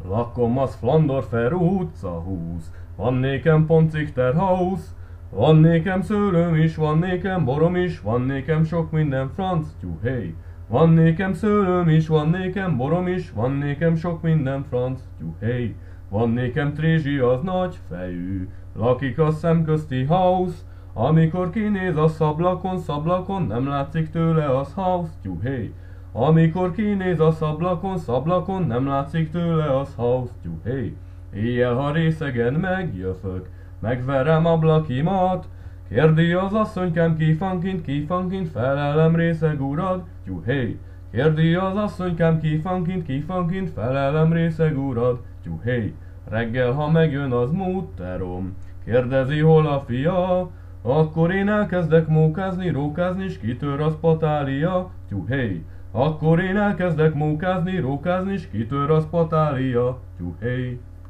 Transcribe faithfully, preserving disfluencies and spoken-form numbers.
Lakom az Flandorfer utca húsz, van nékem Poncichter House, van nékem szőlőm is, van nékem borom is, van nékem sok minden franc, tyuhé. Van nékem szőlőm is, van nékem borom is, van nékem sok minden franc, tyuhé. Van nékem Trézsi az nagy fejű, lakik a szemközti house, amikor kinéz a szablakon, szablakon nem látszik tőle az house, tyuhé. Amikor kinéz a szablakon, szablakon nem látszik tőle az house, tyuhé. Éjjel, ha részegen megjöfök, megverem ablakimat, kérdi az asszonykám, ki van kint, ki van kint, felelem részeg urad, tyuhé. Kérdi az asszonykám, ki van kint, ki van kint, felelem részeg urad, tyuhé. Reggel, ha megjön az múterom, kérdezi, hol a fia, akkor én elkezdek mókázni, rókázni, s kitör az patália, tyuhé. Akkor én elkezdek mókázni, rókázni, s kitör az patália, tyuhé.